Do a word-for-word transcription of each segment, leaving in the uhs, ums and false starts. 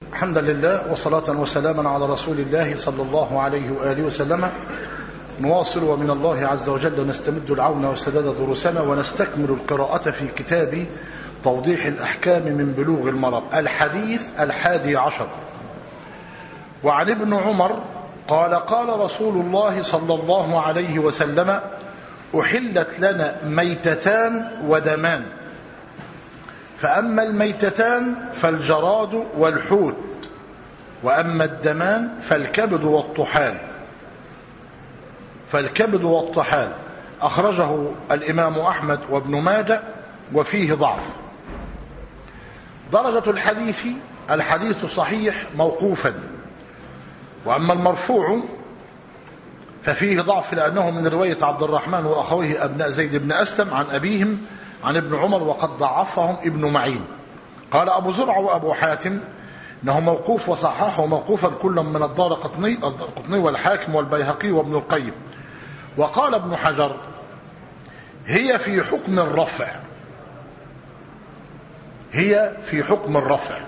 الحمد لله وصلاة وسلاما على رسول الله صلى الله عليه وآله وسلم. نواصل ومن الله عز وجل نستمد العون والسداد دروسنا ونستكمل القراءة في كتاب توضيح الأحكام من بلوغ المرام. الحديث الحادي عشر. وعن ابن عمر قال قال رسول الله صلى الله عليه وسلم: أحلت لنا ميتتان ودمان، فأما الميتتان فالجراد والحوت، وأما الدمان فالكبد والطحال فالكبد والطحال أخرجه الإمام أحمد وابن ماجه وفيه ضعف. درجة الحديث الحديث صحيح موقوفا، وأما المرفوع ففيه ضعف لأنه من رواية عبد الرحمن وأخويه أبناء زيد بن أسلم عن أبيهم عن ابن عمر، وقد ضعفهم ابن معين. قال أبو زرع وأبو حاتم إنه موقوف وصححه موقوفا كل من الدار قطني والحاكم والبيهقي وابن القيم. وقال ابن حجر: هي في حكم الرفع هي في حكم الرفع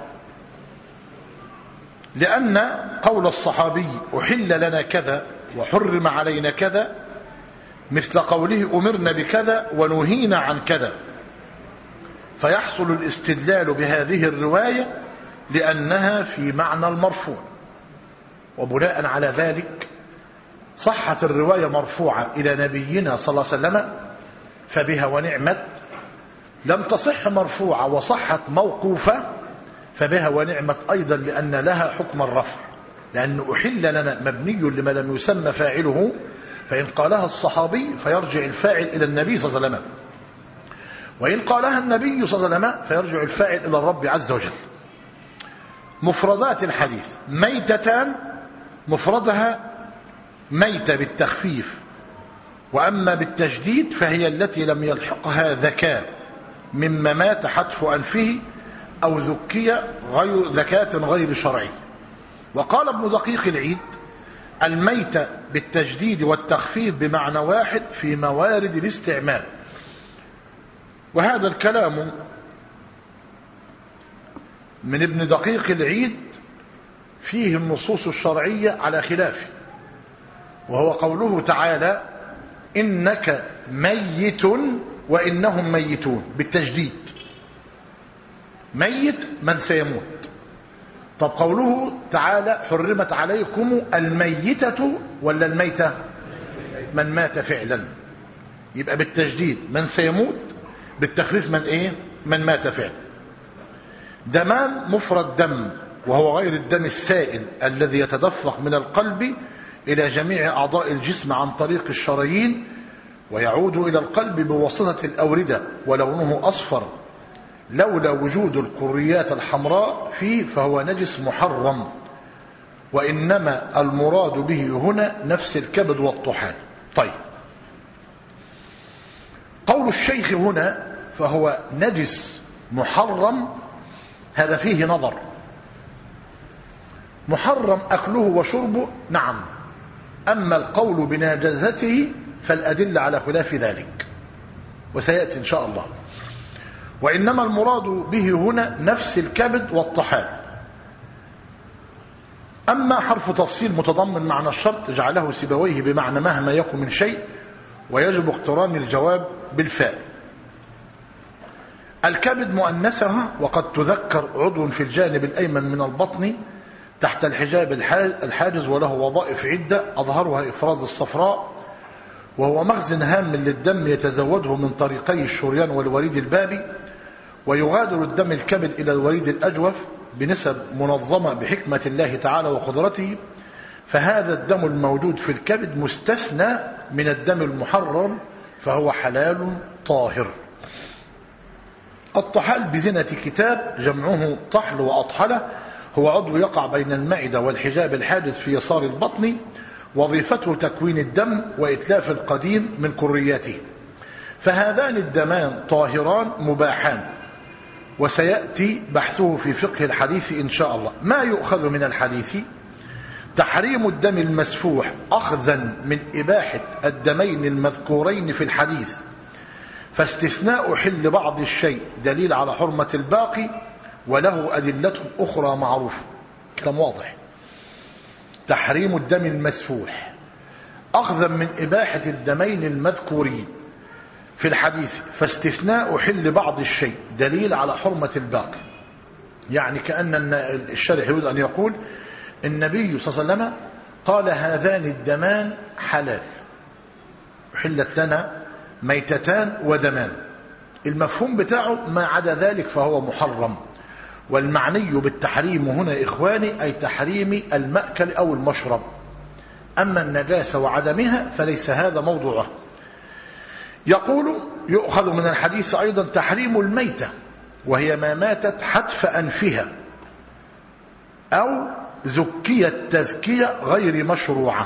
لأن قول الصحابي أحل لنا كذا وحرم علينا كذا مثل قوله أمرنا بكذا ونهينا عن كذا، فيحصل الاستدلال بهذه الرواية لأنها في معنى المرفوع، وبناء على ذلك صحت الرواية مرفوعة إلى نبينا صلى الله عليه وسلم فبها ونعمت. لم تصح مرفوعة وصحت موقوفة فبها ونعمت أيضا، لأن لها حكم الرفع، لأن أحل لنا مبني لما لم يسمى فاعله، فإن قالها الصحابي فيرجع الفاعل إلى النبي صلى الله عليه وسلم، وإن قالها النبي صلى الله عليه وسلم فيرجع الفاعل إلى الرب عز وجل. مفردات الحديث: ميتتان مفردها ميتة بالتخفيف، وأما بالتجديد فهي التي لم يلحقها ذكاء مما مات حتف أنفه أو ذكية غير ذكاة غير شرعي. وقال ابن دقيق العيد: الميتة بالتجديد والتخفيف بمعنى واحد في موارد الاستعمال. وهذا الكلام من ابن دقيق العيد فيه النصوص الشرعية على خلافه، وهو قوله تعالى: إنك ميت وإنهم ميتون بالتجديد، ميت من سيموت. طب قوله تعالى: حرمت عليكم الميتة ولا الميتة؟ من مات فعلا، يبقى بالتجديد من سيموت، بالتخفيف من ايه؟ من مات فعلا. دمان مفرد دم، وهو غير الدم السائل الذي يتدفق من القلب إلى جميع أعضاء الجسم عن طريق الشرايين ويعود إلى القلب بواسطة الأوردة، ولونه أصفر لولا وجود القريات الحمراء فيه فهو نجس محرم، وإنما المراد به هنا نفس الكبد والطحال. طيب، قول الشيخ هنا فهو نجس محرم، هذا فيه نظر. محرم أكله وشربه، نعم، أما القول بنجاسته فالأدلة على خلاف ذلك وسيأتي إن شاء الله. وإنما المراد به هنا نفس الكبد والطحال. أما حرف تفصيل متضمن معنى الشرط جعله سيبويه بمعنى مهما يكن من شيء، ويجب اقتران الجواب بالفاء. الكبد مؤنثها، وقد تذكر عضو في الجانب الأيمن من البطن تحت الحجاب الحاجز، وله وظائف عدة أظهرها إفراز الصفراء، وهو مخزن هام للدم يتزوده من طريقي الشريان والوريد البابي، ويغادر الدم الكبد إلى الوريد الأجوف بنسب منظمة بحكمة الله تعالى وقدرته، فهذا الدم الموجود في الكبد مستثنى من الدم المحرم، فهو حلال طاهر. الطحال بزنة كتاب جمعه طحل وأطحلة، هو عضو يقع بين المعدة والحجاب الحاجز في يسار البطن، وظيفته تكوين الدم وإتلاف القديم من كرياته، فهذان الدمان طاهران مباحان، وسيأتي بحثه في فقه الحديث إن شاء الله. ما يؤخذ من الحديث: تحريم الدم المسفوح أخذا من إباحة الدمين المذكورين في الحديث، فاستثناء حل بعض الشيء دليل على حرمة الباقي، وله أدلة أخرى معروفة. كلام واضح. تحريم الدم المسفوح أخذا من إباحة الدمين المذكورين في الحديث، فاستثناء حل بعض الشيء دليل على حرمة الباقي. يعني كأن الشارح يريد أن يقول النبي صلى الله عليه وسلم قال هذان الدمان حلال، حلت لنا ميتتان ودمان، المفهوم بتاعه ما عدا ذلك فهو محرم. والمعني بالتحريم هنا إخواني أي تحريم المأكل أو المشرب، أما النجاسة وعدمها فليس هذا موضوعه. يقول يؤخذ من الحديث أيضا تحريم الميتة، وهي ما ماتت حتف أنفها أو ذكيت تذكية غير مشروعة.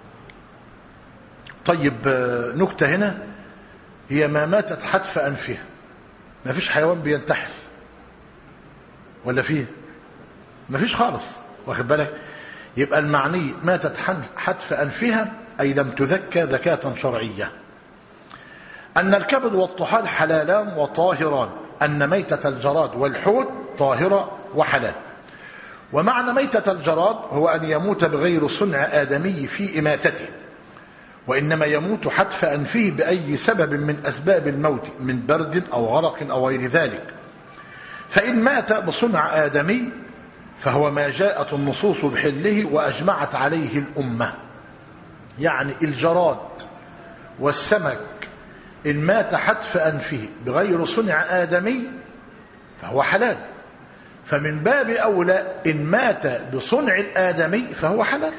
طيب نكتة هنا، هي ما ماتت حتف أنفها، ما فيش حيوان بينتحر ولا فيه؟ ما فيش خالص، واخد بالك؟ يبقى المعني ماتت حتف أنفها أي لم تذكى ذكاة شرعية. أن الكبد والطحال حلالان وطاهران، أن ميتة الجراد والحوت طاهرة وحلال. ومعنى ميتة الجراد هو أن يموت بغير صنع آدمي في إماتته، وإنما يموت حتف أنفه بأي سبب من أسباب الموت من برد أو غرق أو غير ذلك. فإن مات بصنع آدمي فهو ما جاءت النصوص بحله وأجمعت عليه الأمة. يعني الجراد والسمك إن مات حتف أنفه بغير صنع آدمي فهو حلال، فمن باب أولى إن مات بصنع الآدمي فهو حلال.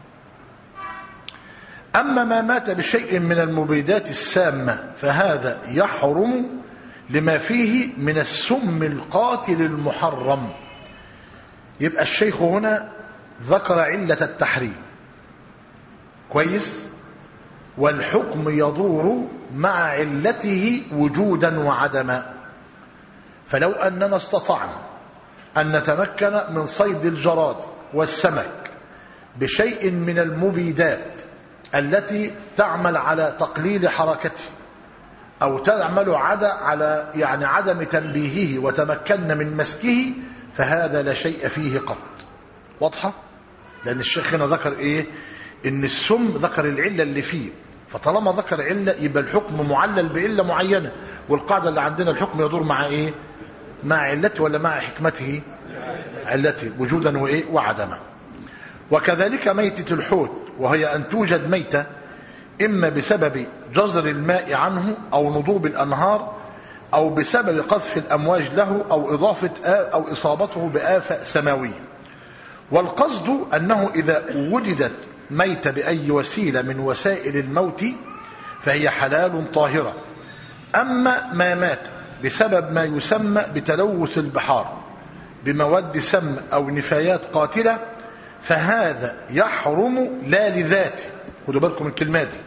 أما ما مات بشيء من المبيدات السامة فهذا يحرم لما فيه من السم القاتل المحرم. يبقى الشيخ هنا ذكر علة التحريم كويس، والحكم يدور مع علته وجودا وعدما. فلو أننا استطعنا أن نتمكن من صيد الجراد والسمك بشيء من المبيدات التي تعمل على تقليل حركته أو تعمل على يعني عدم تنبيهه وتمكن من مسكه، فهذا لا شيء فيه قط. واضحة؟ لأن الشيخ هنا ذكر إيه؟ إن السم ذكر العلة اللي فيه، فطالما ذكر علة يبقى الحكم معلل بعلة معينة. والقاعدة اللي عندنا الحكم يدور مع إيه؟ مع علته ولا مع حكمته؟ علته وجودا وإيه؟ وعدما. وكذلك ميتة الحوت، وهي أن توجد ميتة إما بسبب جزر الماء عنه أو نضوب الأنهار أو بسبب قذف الأمواج له أو إضافة أو إصابته بآفة سماوية. والقصد أنه إذا وجدت ميتة بأي وسيلة من وسائل الموت فهي حلال طاهرة. أما ما مات بسبب ما يسمى بتلوث البحار بمواد سم أو نفايات قاتلة فهذا يحرم لا لذاته. خدوا بالكم من الكلمة دي،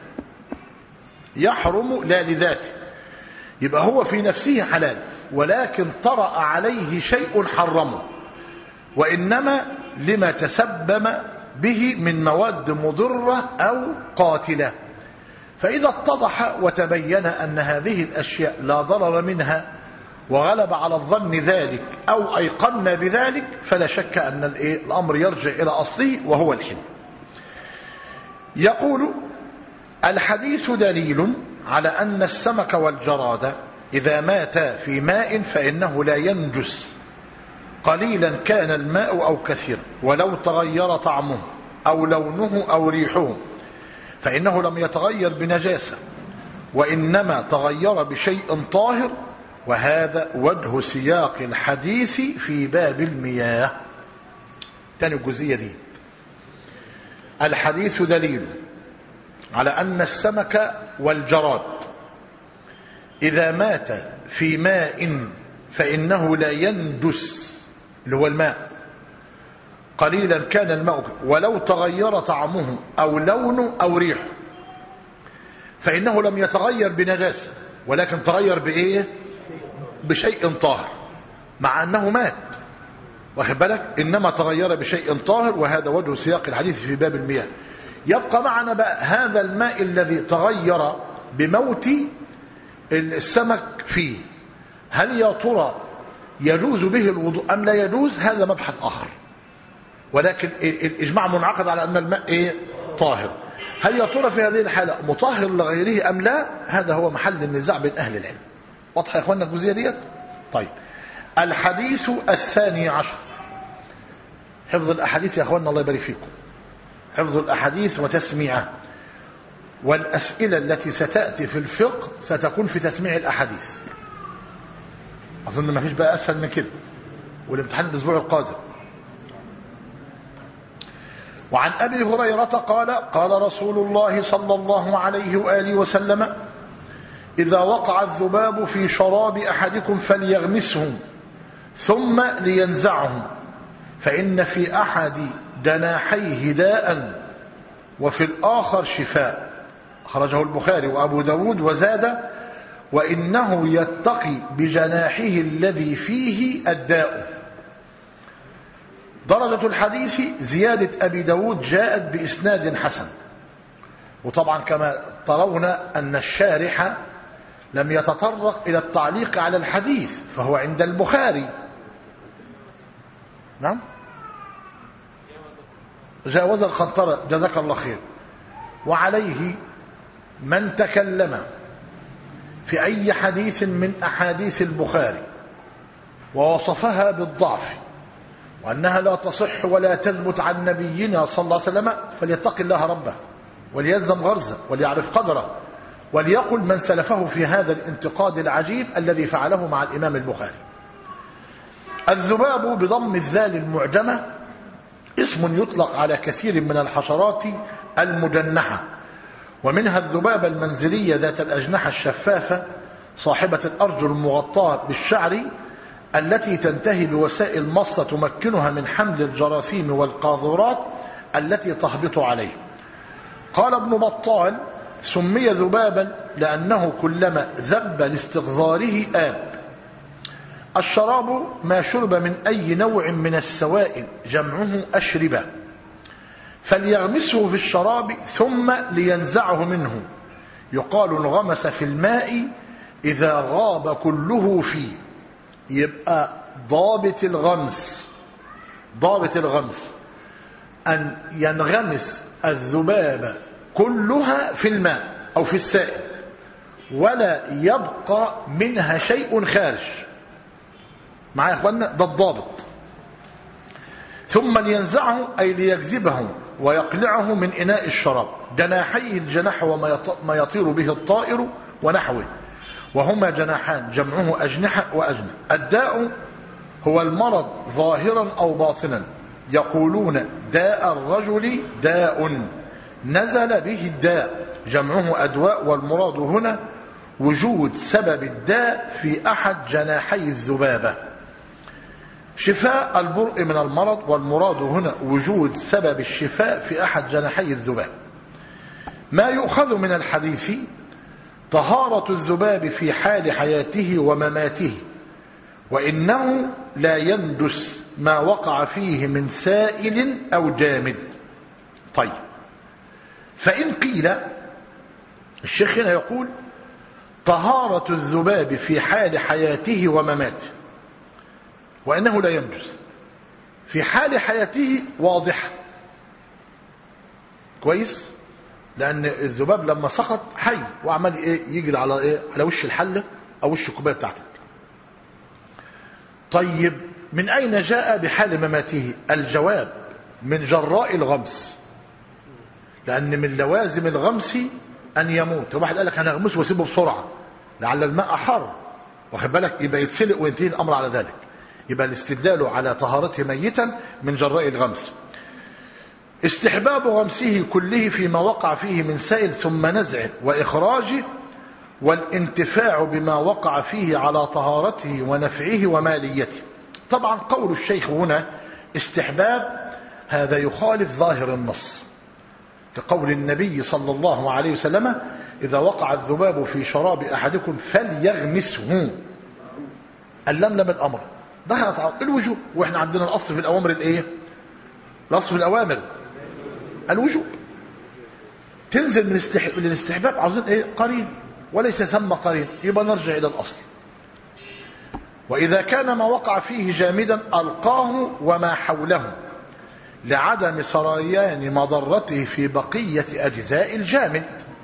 يحرم لا لذاته، يبقى هو في نفسه حلال ولكن طرأ عليه شيء حرمه، وإنما لما تسبب به من مواد مضرة أو قاتلة. فإذا اتضح وتبين أن هذه الأشياء لا ضرر منها وغلب على الظن ذلك أو أيقنا بذلك فلا شك أن الأمر يرجع إلى أصله وهو الحل. يقول الحديث دليل على أن السمك والجراد إذا ماتا في ماء فإنه لا ينجس قليلا كان الماء أو كثيرا، ولو تغير طعمه أو لونه أو ريحه فإنه لم يتغير بنجاسة وإنما تغير بشيء طاهر. وهذا وجه سياق الحديث في باب المياه. تاني الجزئية دي، الحديث دليل على أن السمك والجراد إذا مات في ماء فإنه لا ينجس، اللي هو الماء، قليلا كان الماء ولو تغير طعمه أو لونه أو ريحه، فإنه لم يتغير بنجاسة ولكن تغير بإيه؟ بشيء طاهر، مع أنه مات، واخد بالك؟ إنما تغير بشيء طاهر. وهذا وجه سياق الحديث في باب المياه. يبقى معنا بقى هذا الماء الذي تغير بموت السمك فيه، هل يا ترى يجوز به الوضوء أم لا يجوز؟ هذا مبحث آخر. ولكن الإجماع منعقد على أن الماء إيه؟ طاهر. هل يا ترى في هذه الحالة مطهر لغيره أم لا؟ هذا هو محل النزاع بين أهل العلم. واضح يا إخواننا الجزئية ديت؟ طيب الحديث الثاني عشر، حفظ الأحاديث يا إخواننا الله يبارك فيكم، حفظ الأحاديث وتسميعها، والأسئلة التي ستأتي في الفقه ستكون في تسميع الأحاديث. أظن ما فيش بقى أسهل من كده، والامتحان الأسبوع القادم. وعن أبي هريرة قال قال رسول الله صلى الله عليه وآله وسلم: إذا وقع الذباب في شراب أحدكم فليغمسه ثم لينزعه، فإن في أحد جناحيه داء وفي الآخر شفاء. خرجه البخاري وأبو داود وزاد: وإنه يتقي بجناحه الذي فيه الداء. درجة الحديث زيادة أبي داود جاءت بإسناد حسن. وطبعا كما ترون أن الشارح لم يتطرق إلى التعليق على الحديث، فهو عند البخاري. نعم جاوز الخنطرة، جزاك الله خير. وعليه من تكلم في أي حديث من أحاديث البخاري ووصفها بالضعف وأنها لا تصح ولا تثبت عن نبينا صلى الله عليه وسلم فليتق الله ربه وليلزم غرزه وليعرف قدره، وليقل من سلفه في هذا الانتقاد العجيب الذي فعله مع الإمام البخاري. الذباب بضم الذال المعجمة اسم يطلق على كثير من الحشرات المجنحة، ومنها الذبابة المنزلية ذات الأجنحة الشفافة صاحبة الأرجل المغطاة بالشعر التي تنتهي بوسائل مصة تمكنها من حمل الجراثيم والقاذورات التي تهبط عليه. قال ابن بطال: سمي ذبابا لأنه كلما ذب لاستغذاره آب. الشراب ما شرب من أي نوع من السوائل، جمعه أشربة. فليغمسه في الشراب ثم لينزعه منه. يقال انغمس في الماء إذا غاب كله فيه. يبقى ضابط الغمس ضابط الغمس أن ينغمس الذبابة كلها في الماء أو في السائل ولا يبقى منها شيء خارج. معايا يا اخوانا؟ ده الضابط. ثم لينزعه أي ليجذبه ويقلعه من إناء الشراب. جناحيه الجناح وما يطير به الطائر ونحوه، وهما جناحان جمعه أجنحة وأجنح. الداء هو المرض ظاهرا أو باطنا. يقولون داء الرجل داء نزل به الداء، جمعه أدواء، والمراد هنا وجود سبب الداء في أحد جناحي الذبابة. شفاء البرء من المرض، والمراد هنا وجود سبب الشفاء في أحد جناحي الذباب. ما يؤخذ من الحديث: طهارة الذباب في حال حياته ومماته، وإنه لا يندس ما وقع فيه من سائل أو جامد. طيب، فإن قيل، الشيخ هنا يقول طهارة الذباب في حال حياته ومماته وإنه لا ينجس. في حال حياته واضحة كويس، لأن الذباب لما سقط حي وعمل إيه؟ يجري على إيه؟ على وش الحلة أو وش الكوباية بتاعتك. طيب، من أين جاء بحال مماته؟ الجواب: من جراء الغمس، لأن من لوازم الغمس أن يموت. واحد قال لك أنا أغمسه واسيبه بسرعة لعل الماء حار، واخد بالك، يبقى يتسلق وينتهي الأمر على ذلك. يبقى الاستدلال على طهارته ميتا من جراء الغمس. استحباب غمسه كله فيما وقع فيه من سائل ثم نزعه وإخراجه، والانتفاع بما وقع فيه على طهارته ونفعه وماليته. طبعا قول الشيخ هنا استحباب هذا يخالف ظاهر النص، لقول النبي صلى الله عليه وسلم: إذا وقع الذباب في شراب أحدكم فليغمسه. اللملم الأمر دخلت على الوجوب، وإحنا عندنا الأصل في الأوامر الإيه؟ الأصل في الأوامر الوجوب. تنزل من الاستحباب عاوزين إيه؟ قرين، وليس ثم قرين، يبقى نرجع إلى الأصل. وإذا كان ما وقع فيه جامدا ألقاه وما حوله، لعدم سريان مضرته في بقية أجزاء الجامد.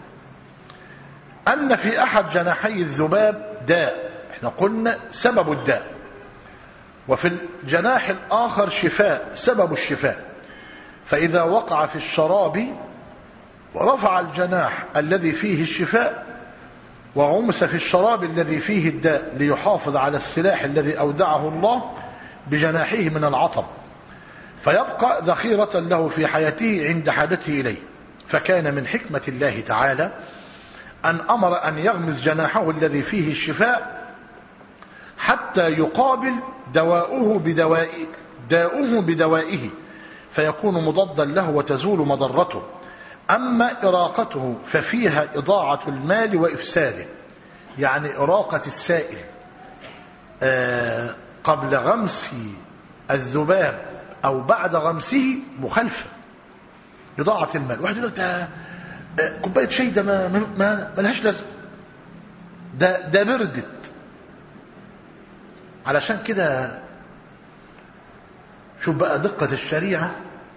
أن في أحد جناحي الذباب داء، احنا قلنا سبب الداء، وفي الجناح الآخر شفاء سبب الشفاء، فإذا وقع في الشراب ورفع الجناح الذي فيه الشفاء وغمس في الشراب الذي فيه الداء ليحافظ على السلاح الذي أودعه الله بجناحه من العطب، فيبقى ذخيرة له في حياته عند حاجته إليه. فكان من حكمة الله تعالى أن أمر أن يغمس جناحه الذي فيه الشفاء حتى يقابل دواؤه بدوائه داؤه بدوائه فيكون مضادا له وتزول مضرته. أما إراقته ففيها إضاعة المال وإفساده، يعني إراقة السائل قبل غمس الذباب أو بعد غمسه مخالفة، إضاعة المال. واحد يقول لك كوباية شاي ده ما, ما, ما لهاش لازمة، ده, ده بردت. علشان كده شوف بقى دقة الشريعة.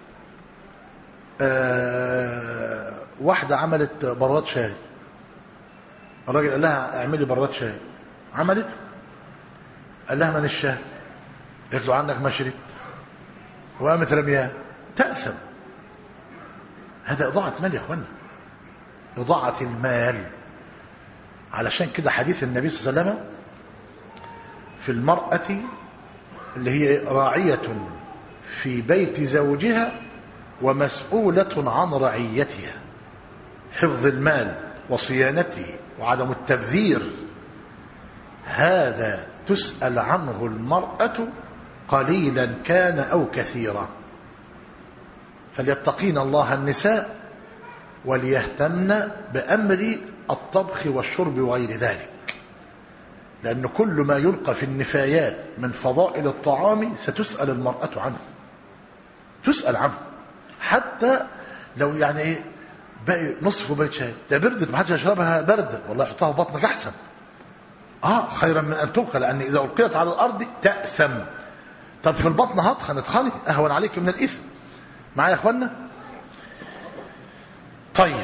أه واحدة عملت براد شاي، الراجل قال لها اعملي براد شاي، عملت، قال لها من الشاي؟ قالت له عنك ما شربت، وقامت رمياه. تأثم. هذا إضاعة مال يا اخوانا، إضاعة المال. علشان كده حديث النبي صلى الله عليه وسلم في المرأة اللي هي راعية في بيت زوجها ومسؤولة عن رعيتها، حفظ المال وصيانته وعدم التبذير، هذا تسأل عنه المرأة قليلا كان أو كثيرا. فليتقين الله النساء وليهتمن بأمر الطبخ والشرب وغير ذلك، لأن كل ما يلقى في النفايات من فضائل الطعام ستسأل المرأة عنه، تسأل عنه. حتى لو يعني ايه باقي نصف كوبايه شاي، ده بردت ما حدش يشربها برده، والله يحطها في بطنك احسن، اه خيرا من ان تلقى، لان اذا القيت على الارض تأثم. طب في البطن هطخن اتخني، اهون عليك من الاثم. معايا يا اخوانا؟ طيب،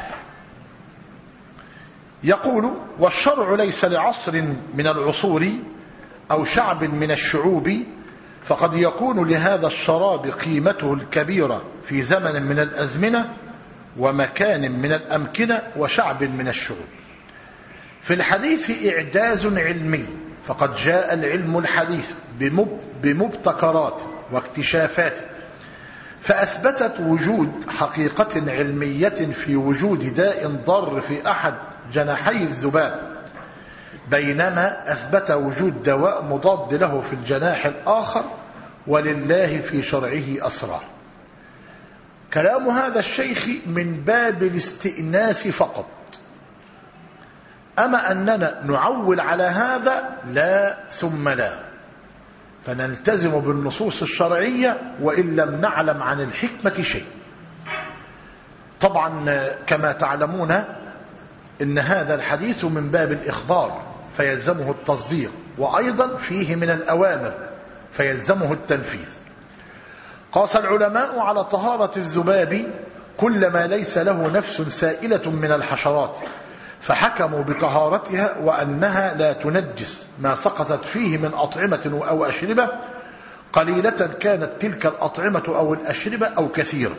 يقول والشرع ليس لعصر من العصور او شعب من الشعوب، فقد يكون لهذا الشراب قيمته الكبيرة في زمن من الأزمنة ومكان من الأمكنة وشعب من الشعوب. في الحديث إعجاز علمي، فقد جاء العلم الحديث بمبتكرات واكتشافات فأثبتت وجود حقيقة علمية في وجود داء ضار في أحد جناحي الذباب، بينما أثبت وجود دواء مضاد له في الجناح الآخر، ولله في شرعه أسرار. كلام هذا الشيخ من باب الاستئناس فقط، أما أننا نعول على هذا لا ثم لا، فنلتزم بالنصوص الشرعية وإن لم نعلم عن الحكمة شيء. طبعا كما تعلمون إن هذا الحديث من باب الإخبار فيلزمه التصديق، وأيضا فيه من الأوامر فيلزمه التنفيذ. قاس العلماء على طهارة الذباب كل ما ليس له نفس سائلة من الحشرات، فحكموا بطهارتها وأنها لا تنجس ما سقطت فيه من أطعمة أو أشربة، قليلة كانت تلك الأطعمة أو الأشربة أو كثيرة.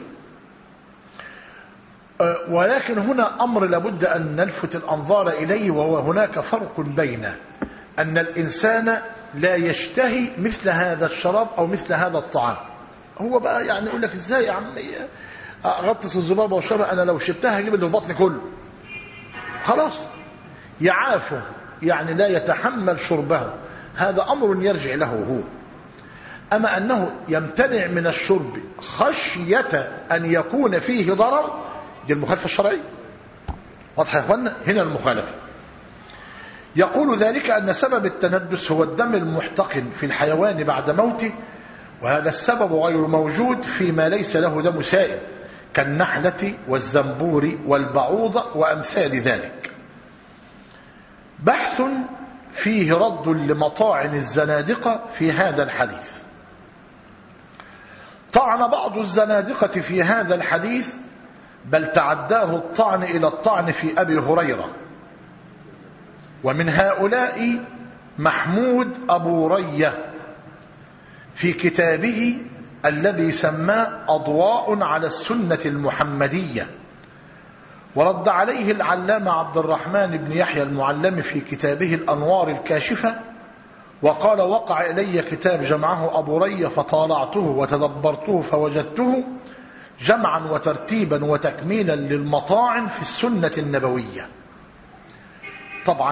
ولكن هنا أمر لابد أن نلفت الأنظار إليه، وهو هناك فرق بين أن الإنسان لا يشتهي مثل هذا الشراب أو مثل هذا الطعام. هو بقى يعني يقول لك إزاي يا عم أغطس الذبابة وشربها، أنا لو شربتها هجيب اللي في بطني كله، خلاص يعافه، يعني لا يتحمل شربه، هذا أمر يرجع له هو. أما أنه يمتنع من الشرب خشية أن يكون فيه ضرر، دي المخالفة الشرعية. واضح يا اخوانا؟ هنا المخالفة. يقول ذلك أن سبب التندس هو الدم المحتقن في الحيوان بعد موته، وهذا السبب غير موجود فيما ليس له دم سائل كالنحلة والزنبور والبعوضة وأمثال ذلك. بحث فيه رد لمطاعن الزنادقة في هذا الحديث. طعن بعض الزنادقة في هذا الحديث، بل تعداه الطعن إلى الطعن في أبي هريرة. ومن هؤلاء محمود أبو رية في كتابه الذي سماه أضواء على السنة المحمدية، ورد عليه العلامة عبد الرحمن بن يحيى المعلم في كتابه الأنوار الكاشفة، وقال: وقع إلي كتاب جمعه أبو رية فطالعته وتدبرته فوجدته جمعا وترتيبا وتكميلا للمطاعن في السنة النبوية. طبعا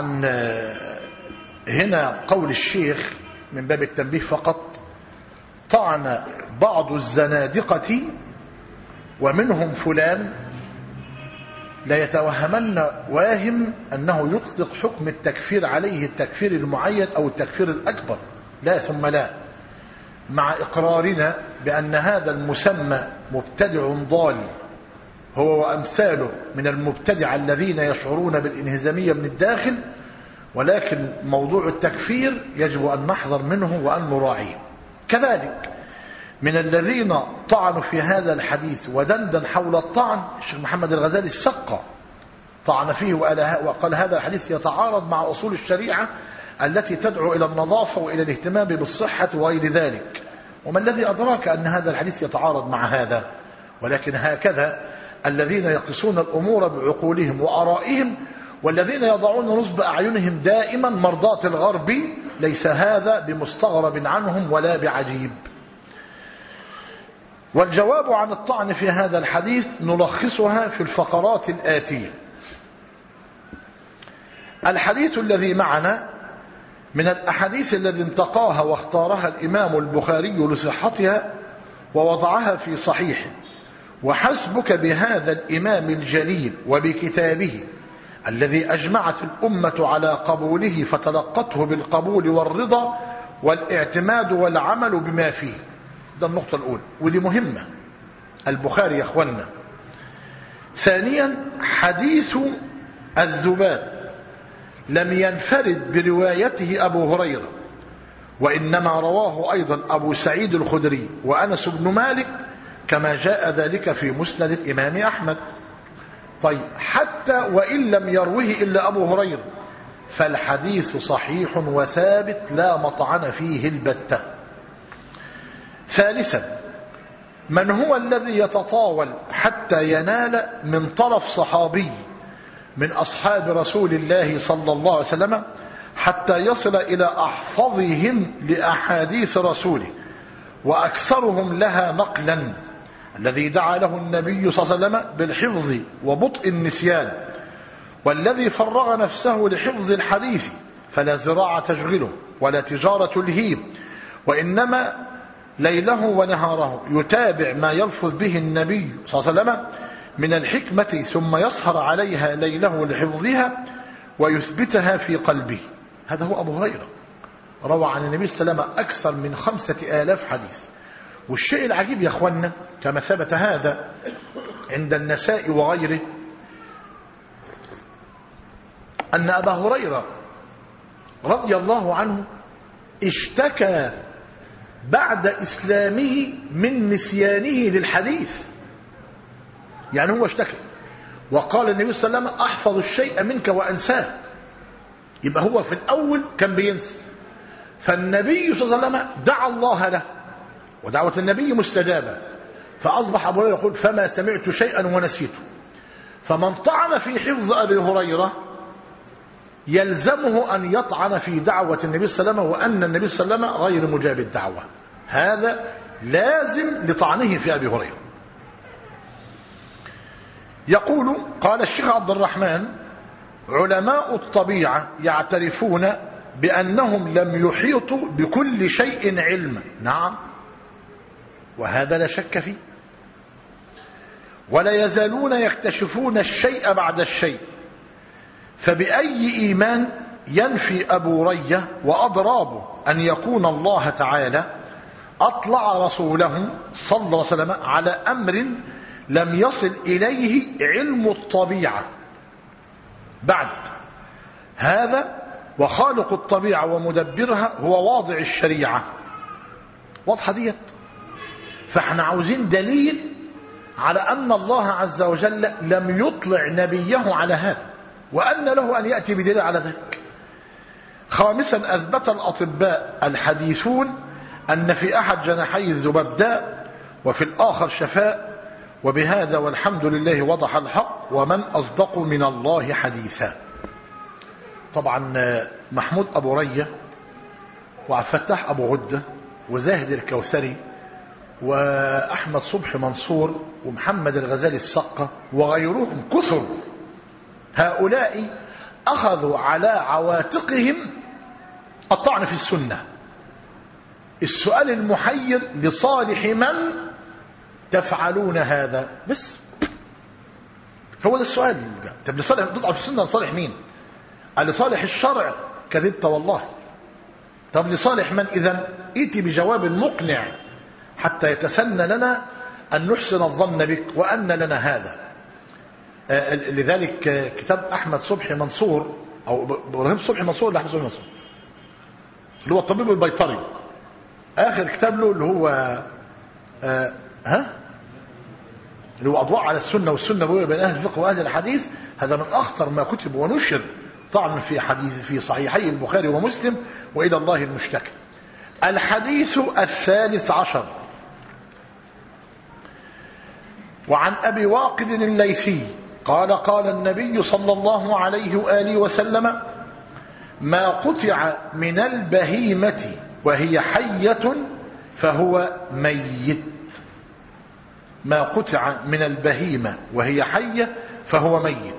هنا قول الشيخ من باب التنبيه فقط: طعن بعض الزنادقة ومنهم فلان، لا يتوهمن واهم أنه يطلق حكم التكفير عليه التكفير المعين أو التكفير الأكبر، لا ثم لا، مع إقرارنا بأن هذا المسمى مبتدع ضال هو وأمثاله من المبتدع الذين يشعرون بالانهزامية من الداخل، ولكن موضوع التكفير يجب أن نحذر منه وأن نراعيه. كذلك من الذين طعنوا في هذا الحديث ودندن حول الطعن الشيخ محمد الغزالي السقا، طعن فيه وقال هذا الحديث يتعارض مع أصول الشريعة التي تدعو إلى النظافة وإلى الاهتمام بالصحة وغير ذلك. وما الذي أدراك أن هذا الحديث يتعارض مع هذا؟ ولكن هكذا الذين يقيسون الأمور بعقولهم وآرائهم، والذين يضعون نصب أعينهم دائما مرضاة الغرب، ليس هذا بمستغرب عنهم ولا بعجيب. والجواب عن الطعن في هذا الحديث نلخصها في الفقرات الآتية. الحديث الذي معنا من الأحاديث الذي انتقاها واختارها الإمام البخاري لصحتها ووضعها في صحيحه، وحسبك بهذا الإمام الجليل وبكتابه الذي أجمعت الأمة على قبوله فتلقته بالقبول والرضا والاعتماد والعمل بما فيه. ده النقطة الأولى، ودي مهمة. البخاري يا أخوانا. ثانيا، حديث الذباب لم ينفرد بروايته أبو هريرة، وإنما رواه أيضا أبو سعيد الخدري وأنس بن مالك، كما جاء ذلك في مسند الإمام أحمد. طيب، حتى وإن لم يروه إلا أبو هريرة فالحديث صحيح وثابت لا مطعن فيه البتة. ثالثا، من هو الذي يتطاول حتى ينال من طرف صحابي من أصحاب رسول الله صلى الله عليه وسلم حتى يصل إلى أحفظهم لأحاديث رسوله وأكثرهم لها نقلا، الذي دعا له النبي صلى الله عليه وسلم بالحفظ وبطء النسيان، والذي فرغ نفسه لحفظ الحديث فلا زراعة تشغله ولا تجارة تلهيه، وإنما ليله ونهاره يتابع ما يلفظ به النبي صلى الله عليه وسلم من الحكمة، ثم يسهر عليها ليله لحفظها ويثبتها في قلبه. هذا هو أبو هريرة، روى عن النبي صلى الله عليه وسلم أكثر من خمسة آلاف حديث. والشيء العجيب يا أخوانا، كما ثبت هذا عند النساء وغيره، أن أبا هريرة رضي الله عنه اشتكى بعد إسلامه من نسيانه للحديث. يعني هو اشتكى وقال النبي صلى الله عليه وسلم أحفظ الشيء منك وأنساه. يبقى هو في الأول كان بينسى، فالنبي صلى الله عليه وسلم دعا الله له ودعوة النبي مستجابة، فأصبح أبو هريرة يقول فما سمعت شيئا ونسيته. فمن طعن في حفظ أبي هريرة يلزمه أن يطعن في دعوة النبي صلى الله عليه وسلم، وأن النبي صلى الله عليه وسلم غير مجاب الدعوة. هذا لازم لطعنه في أبي هريرة. يقول قال الشيخ عبد الرحمن: علماء الطبيعة يعترفون بأنهم لم يحيطوا بكل شيء علما. نعم، وهذا لا شك فيه، ولا يزالون يكتشفون الشيء بعد الشيء. فبأي إيمان ينفي أبو رية وأضرابه أن يكون الله تعالى أطلع رسوله صلى الله عليه وسلم على أمر لم يصل إليه علم الطبيعة بعد؟ هذا وخالق الطبيعة ومدبرها هو واضع الشريعة. واضحة ديت؟ فاحنا عاوزين دليل على أن الله عز وجل لم يطلع نبيه على هذا، وأن له أن يأتي بدليل على ذلك. خامسا، أثبت الأطباء الحديثون أن في أحد جناحي الذباب داء وفي الآخر شفاء، وبهذا والحمد لله وضح الحق، ومن أصدق من الله حديثا. طبعا محمود أبو رية وعبد الفتاح أبو غدة وزاهد الكوثري وأحمد صبحي منصور ومحمد الغزالي السقة وغيرهم كثر، هؤلاء أخذوا على عواتقهم الطعن في السنة. السؤال المحير لصالح من تفعلون هذا؟ بس هو ده السؤال. طب لصالح تطعن في السنة لصالح مين؟ قال لصالح الشرع كذبت والله. طب لصالح من إذن؟ ائتي بجواب مقنع حتى يتسنى لنا أن نحسن الظن بك وأن لنا هذا. آه لذلك كتاب أحمد صبحي منصور أو إبراهيم صبحي منصور ولا أحمد صبحي منصور اللي هو الطبيب البيطري، آخر كتاب له اللي هو آه ها اللي هو أضواء على السنة والسنة بين أهل الفقه وأهل الحديث. هذا من أخطر ما كتب ونشر طعن في حديث في صحيحي البخاري ومسلم، وإلى الله المشتكى. الحديث الثالث عشر، وعن أبي واقد الليثي قال قال النبي صلى الله عليه وآله وسلم: ما قطع من البهيمة وهي حية فهو ميت. ما قطع من البهيمة وهي حية فهو ميت.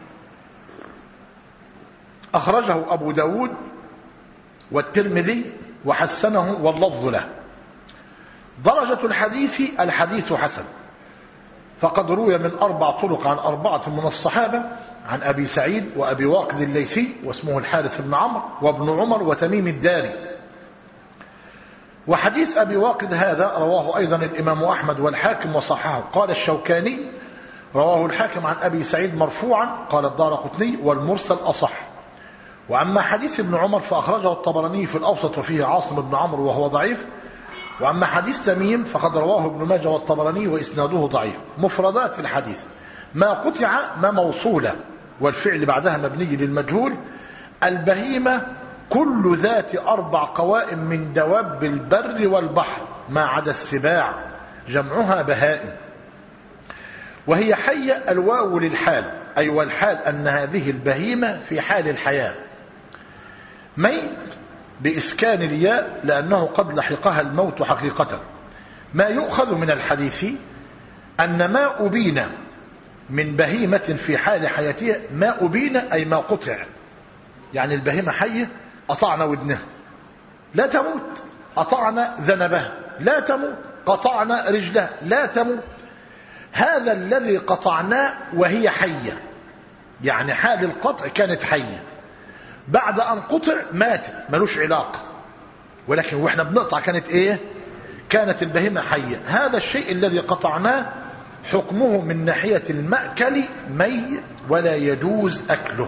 أخرجه أبو داود والترمذي وحسنه واللفظ له. درجة الحديث: الحديث حسن، فقد روي من أربع طرق عن أربعة من الصحابة، عن أبي سعيد وأبي واقد الليثي واسمه الحارث بن عمرو وابن عمر وتميم الداري. وحديث أبي واقد هذا رواه أيضا الإمام أحمد والحاكم وصححه. قال الشوكاني: رواه الحاكم عن أبي سعيد مرفوعا، قال الدارقطني: والمرسل أصح. وأما حديث ابن عمر فأخرجه الطبراني في الأوسط وفيه عاصم بن عمرو وهو ضعيف. وأما حديث تميم فقد رواه ابن ماجه والطبراني وإسناده ضعيف. مفردات الحديث: ما قطع ما موصولة والفعل بعدها مبني للمجهول. البهيمة كل ذات أربع قوائم من دواب البر والبحر ما عدا السباع، جمعها بهائم. وهي حية الواو للحال، أي والحال أن هذه البهيمة في حال الحياة. ميت بإسكان الياء لأنه قد لحقها الموت حقيقة. ما يؤخذ من الحديث أن ما أبين من بهيمة في حال حياتها، ما أبين أي ما قطع، يعني البهيمة حية قطعنا ودنها لا تموت، قطعنا ذنبها لا تموت، قطعنا رجلها لا تموت. هذا الذي قطعناه وهي حية، يعني حال القطع كانت حية، بعد أن قطع ماتت ملوش علاقة، ولكن وإحنا بنقطع كانت إيه؟ كانت البهيمة حية. هذا الشيء الذي قطعناه حكمه من ناحية المأكل ميت ولا يجوز أكله.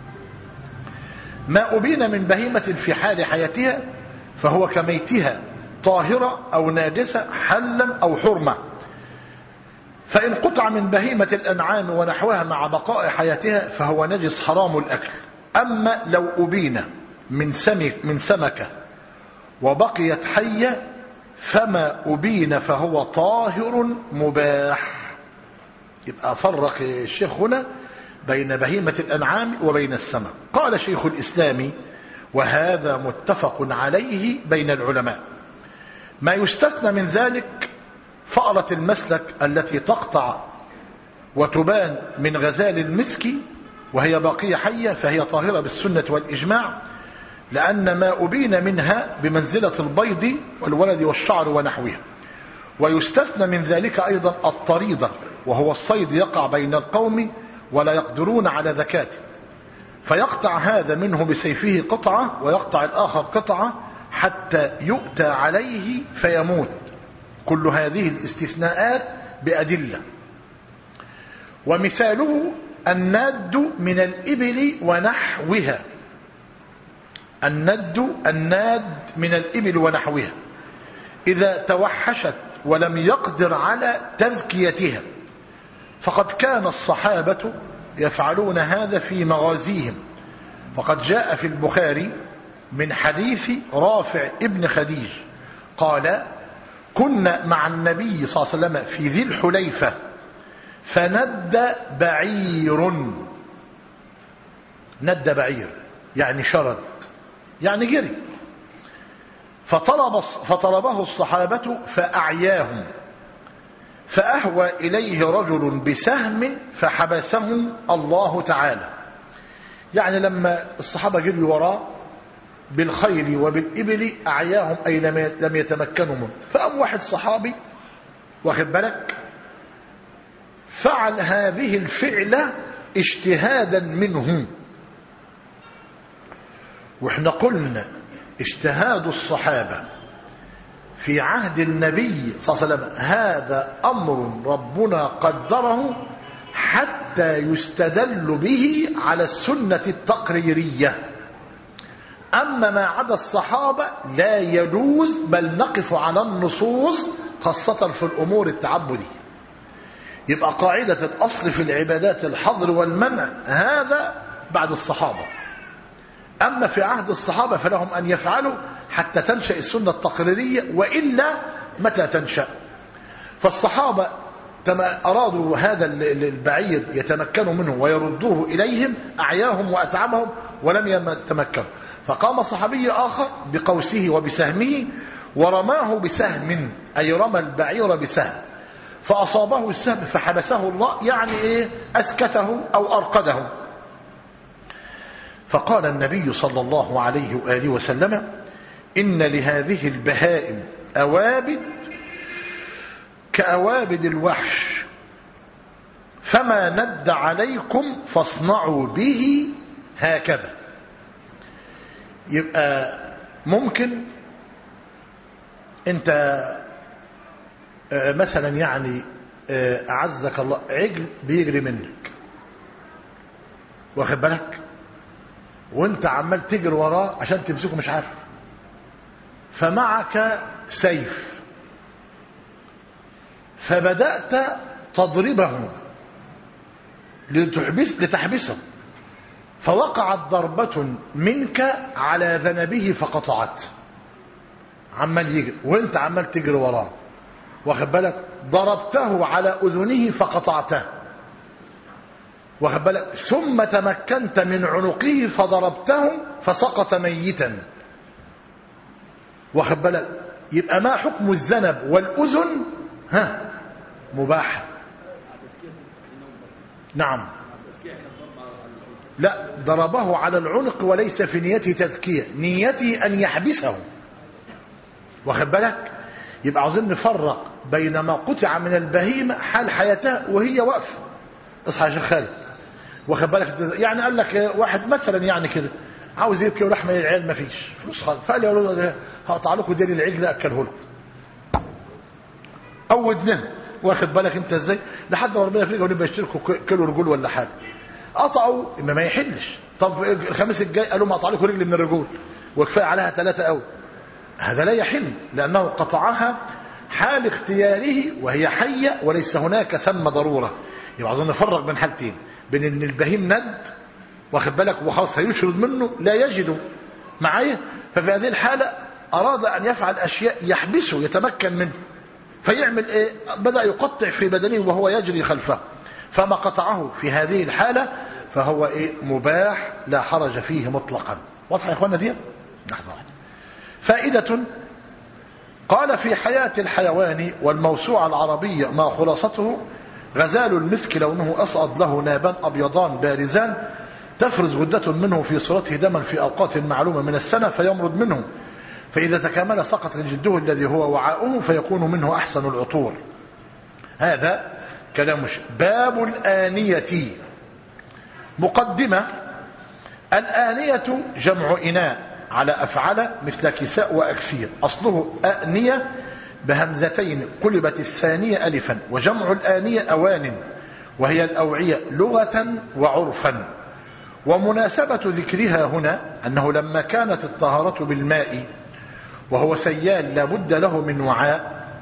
ما أبين من بهيمة في حال حياتها فهو كميتها طاهرة أو ناجسة حلا أو حرمة. فإن قطع من بهيمة الأنعام ونحوها مع بقاء حياتها فهو نجس حرام الأكل. أما لو أبين من سمك من سمكة وبقيت حية فما أبين فهو طاهر مباح. يبقى فرق الشيخ هنا بين بهيمة الأنعام وبين السمك. قال شيخ الإسلام: وهذا متفق عليه بين العلماء. ما يستثنى من ذلك فأرة المسلك التي تقطع وتبان من غزال المسك وهي باقية حية فهي طاهرة بالسنة والإجماع، لأن ما أبين منها بمنزلة البيض والولد والشعر ونحوها. ويستثنى من ذلك أيضا الطريضة، وهو الصيد يقع بين القوم ولا يقدرون على ذكاته، فيقطع هذا منه بسيفه قطعة ويقطع الآخر قطعة حتى يؤتى عليه فيموت. كل هذه الاستثناءات بأدلة. ومثاله الناد من الإبل ونحوها. الند الناد من الإبل ونحوها إذا توحشت ولم يقدر على تذكيتها، فقد كان الصحابة يفعلون هذا في مغازيهم. فقد جاء في البخاري من حديث رافع ابن خديج قال: كنا مع النبي صلى الله عليه وسلم في ذي الحليفة فند بعير. ند بعير يعني شرد، يعني جري. فطلب فطلبه الصحابة فأعياهم، فأهوى إليه رجل بسهم فحبسه الله تعالى. يعني لما الصحابة جريوا وراه بالخيل وبالإبل أعياهم، أي لم يتمكنوا منه. فأم واحد صحابي واخد بالك فعل هذه الفعلة اجتهادا منه. واحنا قلنا اجتهاد الصحابة في عهد النبي صلى الله عليه وسلم هذا أمر ربنا قدره حتى يستدل به على السنة التقريرية. أما ما عدا الصحابة لا يجوز، بل نقف على النصوص خاصة في الأمور التعبدية. يبقى قاعدة الأصل في العبادات الحظر والمنع، هذا بعد الصحابة. أما في عهد الصحابة فلهم أن يفعلوا حتى تنشأ السنة التقريرية، وإلا متى تنشأ؟ فالصحابة أرادوا هذا البعير يتمكنوا منه ويردوه إليهم، أعياهم وأتعبهم ولم يتمكنوا. فقام صحابي آخر بقوسه وبسهمه ورماه بسهم، أي رمى البعير بسهم فأصابه السهم فحبسه الله، يعني إيه؟ أسكته أو أرقده. فقال النبي صلى الله عليه وآله وسلم: إن لهذه البهائم أوابد كأوابد الوحش، فما ند عليكم فاصنعوا به هكذا. يبقى ممكن انت مثلا يعني أعزك الله عجل بيجري منك واخد بالك، وانت عمال تجري وراه عشان تمسكه مش عارف، فمعك سيف فبدأت تضربه لتحبس لتحبسه، فوقعت ضربة منك على ذنبه فقطعت. عمال يجري وانت عمال تجري وراه واخد بالك، ضربته على أذنه فقطعته واخد بالك، ثم تمكنت من عنقه فضربته فسقط ميتا واخد بالك. يبقى ما حكم الذنب والأذن؟ ها مباح. نعم، لا، ضربه على العنق وليس في نيته تذكية، نيته أن يحبسه واخد بالك. يبقى عاوزين نفرق بين ما قطع من البهيمة حال حياتها وهي واقفة. اصحى يا شيخ خالد واخد بالك. يعني قال لك واحد مثلا يعني كده عاوز يبكي ولحمه العيال ما فيش فلوس خالص، فقال يا ولد ده هقطع لكم ديل العجل اكله لكم او ودنه واخد بالك انت ازاي، لحد ما ربنا يفرجها ونبقى يشتركوا كيلو رجول ولا حاجه. قطعوا ما, ما يحلش. طب الخميس الجاي قالوا ما اقطع لكم رجل من الرجول وكفايه عليها ثلاثه قوي، هذا لا يحل لانه قطعها حال اختياره وهي حيه وليس هناك ثم ضروره. يبقى عاوزين نفرق بين حالتين، بين ان البهيم ند واخد بالك وخلاص هيشرد منه لا يجده معايا، ففي هذه الحاله اراد ان يفعل اشياء يحبسه يتمكن منه، فيعمل ايه؟ بدا يقطع في بدنه وهو يجري خلفه، فما قطعه في هذه الحاله فهو ايه؟ مباح لا حرج فيه مطلقا. واضح يا اخوانا دي؟ لحظه واحده. فائده، قال في حياه الحيوان والموسوعه العربيه ما خلاصته: غزال المسك لونه أصعد له نابان أبيضان بارزان، تفرز غدة منه في صورته دما في أوقات معلومة من السنة فيمرض منه، فإذا تكامل سقط جلده الذي هو وعاؤه فيكون منه أحسن العطور. هذا كلام. باب الآنية. مقدمة: الآنية جمع إناء على أفعل مثل كساء وأكسير، أصله آنية بهمزتين قلبت الثانية ألفا، وجمع الآنية أوان وهي الأوعية لغة وعرفا. ومناسبة ذكرها هنا أنه لما كانت الطهارة بالماء وهو سيال لا بد له من وعاء،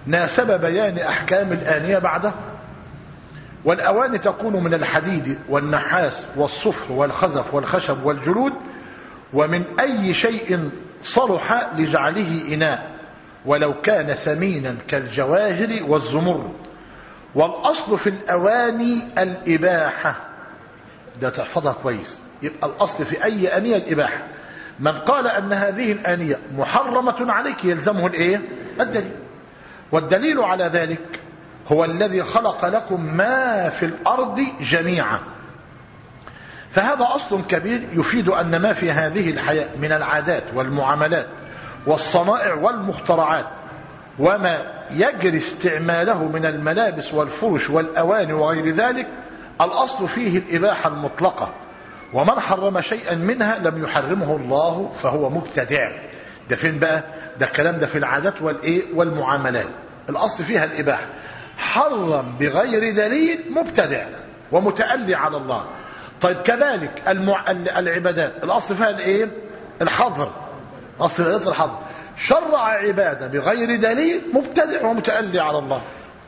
ناسب بيان أحكام الآنية بعده. والأواني تكون من الحديد والنحاس والصفر والخزف والخشب والجلود ومن أي شيء صلح لجعله إناء ولو كان ثمينا كالجواهر والزمرد. والأصل في الأواني الإباحة، ده تحفظها كويس. يبقى الأصل في أي آنية الإباحة. من قال أن هذه الآنية محرمة عليك يلزمه الإيه؟ الدليل. والدليل على ذلك هو الذي خلق لكم ما في الأرض جميعا. فهذا أصل كبير يفيد أن ما في هذه الحياة من العادات والمعاملات والصنائع والمخترعات وما يجري استعماله من الملابس والفرش والأواني وغير ذلك الأصل فيه الإباحة المطلقة. ومن حرم شيئا منها لم يحرمه الله فهو مبتدع. ده فين بقى؟ ده الكلام ده في العادات والإيه والمعاملات، الأصل فيها الإباحة. حرم بغير دليل مبتدع ومتألي على الله. طيب كذلك المع... العبادات الأصل فيها الإيه؟ الحظر، أصل العبادات الحظر. شرع عبادة بغير دليل مبتدع ومتألي على الله.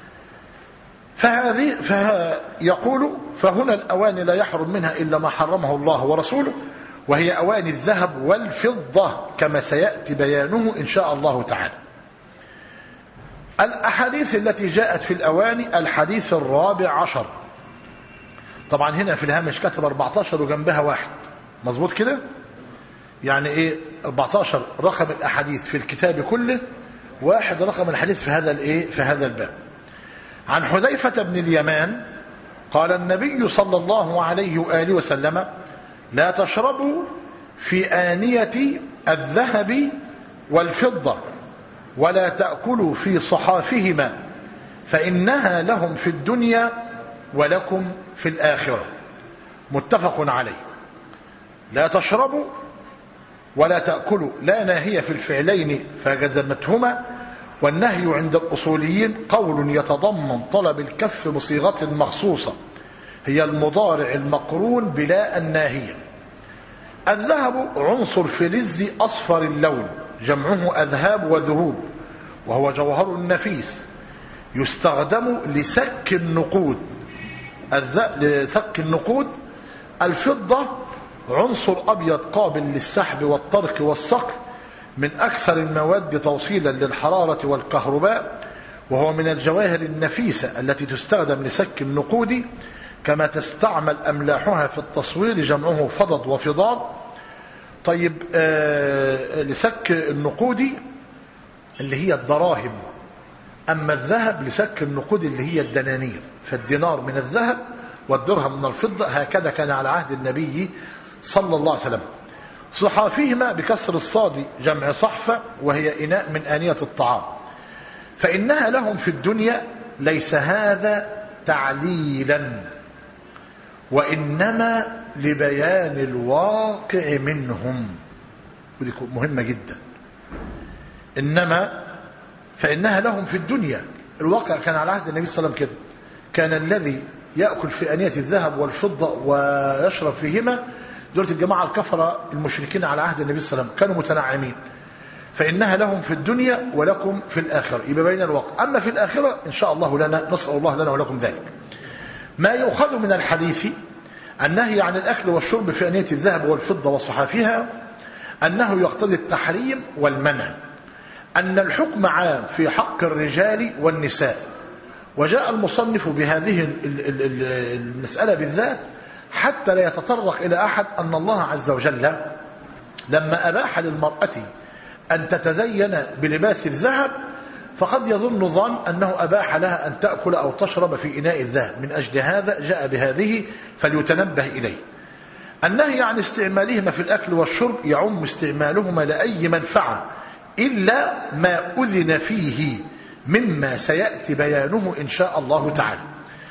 فهذه فها يقول فهنا الأواني لا يحرم منها إلا ما حرمه الله ورسوله، وهي أواني الذهب والفضة كما سيأتي بيانه إن شاء الله تعالى. الأحاديث التي جاءت في الأواني الحديث الرابع عشر. طبعا هنا في الهامش كتب أربعة عشر وجنبها واحد، مظبوط كده؟ يعني ايه أربعة عشر رقم الأحاديث في الكتاب كله، واحد رقم الحديث في هذا الايه في هذا الباب. عن حذيفة بن اليمان قال النبي صلى الله عليه وآله وسلم لا تشربوا في آنية الذهب والفضة ولا تأكلوا في صحافهما فإنها لهم في الدنيا ولكم في الآخرة. متفق عليه. لا تشربوا ولا تأكلوا، لا ناهية في الفعلين فجزمتهما، والنهي عند الأصوليين قول يتضمن طلب الكف بصيغة مخصوصة هي المضارع المقرون بلا الناهية. الذهب عنصر فلزي أصفر اللون، جمعه أذهاب وذهوب، وهو جوهر نفيس يستخدم لسك النقود لسك النقود. الفضة عنصر أبيض قابل للسحب والطرق والصقل، من أكثر المواد توصيلا للحرارة والكهرباء، وهو من الجواهر النفيسة التي تستخدم لسك النقود كما تستعمل أملاحها في التصوير، جمعه فضض وفضاد. طيب آه لسك النقود اللي هي الدراهم، أما الذهب لسك النقود اللي هي الدنانير، فالدينار من الذهب والدرهم من الفضة، هكذا كان على عهد النبي صلى الله عليه وسلم. صحافهما بكسر الصاد جمع صحفة، وهي إناء من آنية الطعام. فإنها لهم في الدنيا ليس هذا تعليلا، وإنما لبيان الواقع منهم، ودي مهمة جدا. إنما فإنها لهم في الدنيا، الواقع كان على عهد النبي صلى الله عليه وسلم كده، كان الذي يأكل في آنية الذهب والفضة ويشرب فيهما دولة الجماعة الكفرة المشركين على عهد النبي صلى الله عليه وسلم، كانوا متنعمين. فإنها لهم في الدنيا ولكم في الآخرة، يبقى بين الواقع. أما في الآخرة إن شاء الله لنا، نسأل الله لنا ولكم ذلك. ما يؤخذ من الحديث النهي عن الأكل والشرب في آنية الذهب والفضة وصحافها أنه يقتضي التحريم والمنع، أن الحكم عام في حق الرجال والنساء. وجاء المصنف بهذه المسألة بالذات حتى لا يتطرق إلى أحد أن الله عز وجل لما أباح للمرأة أن تتزين بلباس الذهب فقد يظن ظن أنه أباح لها أن تأكل أو تشرب في إناء الذهب، من أجل هذا جاء بهذه فليتنبه إليه. النهي عن استعمالهما في الأكل والشرب يعم استعمالهما لأي منفعة إلا ما أذن فيه مما سيأتي بيانه إن شاء الله تعالى.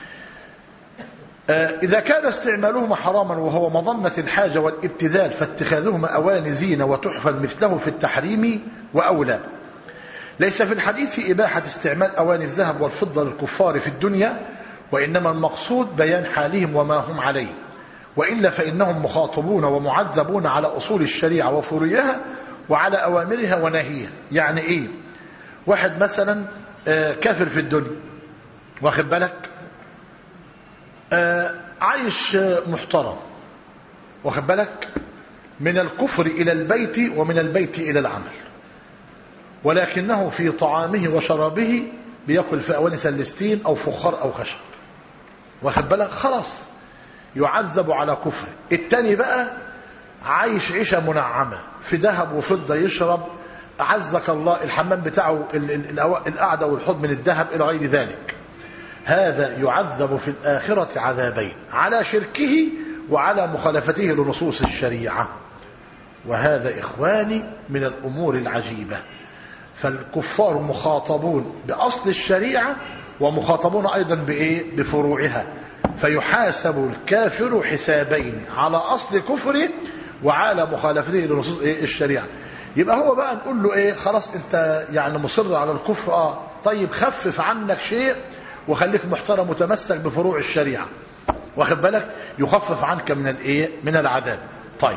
إذا كان استعمالهما حراما وهو مظنة الحاجة والابتذال فاتخاذهما أواني زينة وتحفا مثله في التحريم وأولى. ليس في الحديث إباحة استعمال أواني الذهب والفضة للكفار في الدنيا، وإنما المقصود بيان حالهم وما هم عليه، وإلا فإنهم مخاطبون ومعذبون على أصول الشريعة وفروعها وعلى أوامرها ونهيها. يعني إيه؟ واحد مثلا آه كافر في الدنيا، واخد بالك، آه عايش محترم، واخد بالك، من الكفر إلى البيت ومن البيت إلى العمل، ولكنه في طعامه وشرابه بيأكل في أواني سلستين أو فخار أو خشب، واخد بالك، خلاص يعذب على كفره. التاني بقى عايش عيشة منعمة في ذهب وفضة، يشرب أعزك الله الحمام بتاعه القعدة والحوض من الذهب إلى غير ذلك. هذا يعذب في الآخرة عذابين، على شركه وعلى مخالفته لنصوص الشريعة. وهذا إخواني من الأمور العجيبة. فالكفار مخاطبون بأصل الشريعة ومخاطبون أيضا بإيه؟ بفروعها. فيحاسب الكافر حسابين، على أصل كفره وعلى مخالفته لنصوص إيه؟ الشريعة. يبقى هو بقى نقول له إيه؟ خلاص أنت يعني مصر على الكفر، آه طيب خفف عنك شيء وخليك محترم متمسك بفروع الشريعة، واخد بالك، يخفف عنك من الايه؟ من العذاب. طيب،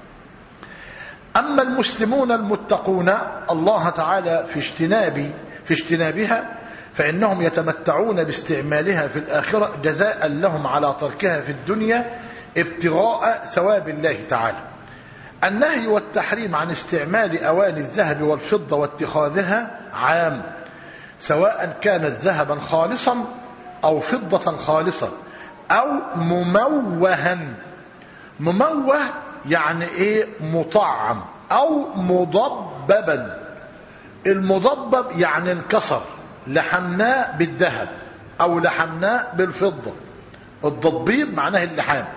اما المسلمون المتقون الله تعالى في اجتناب في اجتنابها فانهم يتمتعون باستعمالها في الاخره جزاء لهم على تركها في الدنيا ابتغاء ثواب الله تعالى. النهي والتحريم عن استعمال اواني الذهب والفضه واتخاذها عام، سواء كانت ذهبا خالصا او فضه خالصه أو مموها. مموه يعني إيه؟ مطعم أو مضببا. المضبب يعني انكسر، لحمناه بالذهب أو لحمناه بالفضة. الضبيب معناه اللحام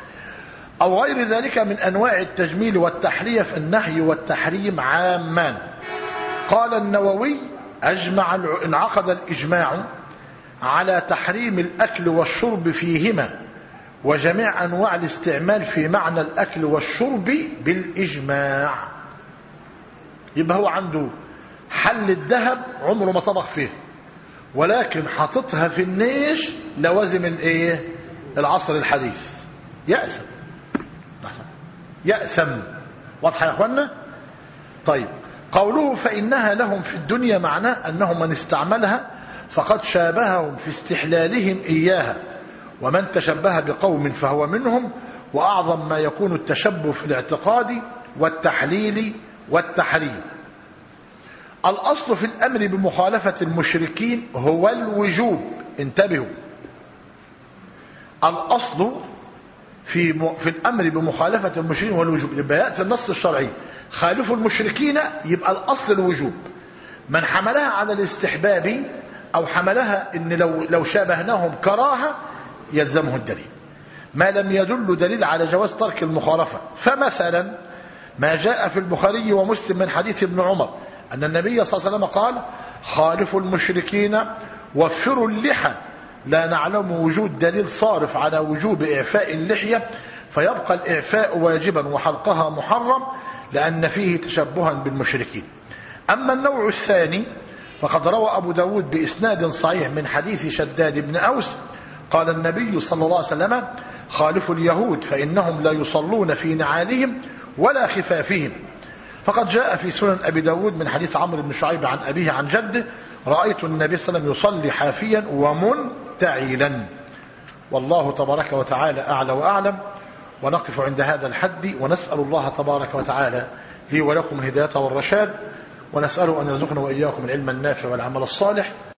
أو غير ذلك من أنواع التجميل والتحلية. في النهي والتحريم عامان. قال النووي: أجمع انعقد الإجماع على تحريم الأكل والشرب فيهما وجميع أنواع الاستعمال في معنى الأكل والشرب بالإجماع. يبقى هو عنده حل الذهب عمره ما طبخ فيه، ولكن حاططها في النيش لوازم الايه؟ العصر الحديث. يأثم يأثم. واضحة يا اخوانا؟ طيب، قوله فإنها لهم في الدنيا معناه أنه من استعملها فقد شابههم في استحلالهم إياها، ومن تشبه بقوم فهو منهم. وأعظم ما يكون التشبه في الاعتقاد والتحليل والتحريم. الأصل في الأمر بمخالفة المشركين هو الوجوب. انتبهوا، الأصل في في الأمر بمخالفة المشركين هو الوجوب. يبقى يأتي النص الشرعي خالفوا المشركين، يبقى الأصل الوجوب. من حملها على الاستحباب أو حملها إن لو لو شابهناهم كراهة يلزمه الدليل، ما لم يدل دليل على جواز ترك المخالفة. فمثلا ما جاء في البخاري ومسلم من حديث ابن عمر أن النبي صلى الله عليه وسلم قال: خالفوا المشركين وفروا اللحى. لا نعلم وجود دليل صارف على وجوب إعفاء اللحية فيبقى الإعفاء واجبا وحلقها محرم، لأن فيه تشبها بالمشركين. أما النوع الثاني فقد روى أبو داود بإسناد صحيح من حديث شداد بن أوس قال النبي صلى الله عليه وسلم: خالفوا اليهود فإنهم لا يصلون في نعالهم ولا خفافهم. فقد جاء في سنن أبي داود من حديث عمرو بن شعيب عن أبيه عن جده: رأيت النبي صلى الله عليه وسلم يصلي حافيا ومنتعلا. والله تبارك وتعالى أعلى وأعلم. ونقف عند هذا الحد، ونسأل الله تبارك وتعالى لي ولكم الهداية والرشاد، ونسأله أن يرزقنا وإياكم العلم النافع والعمل الصالح.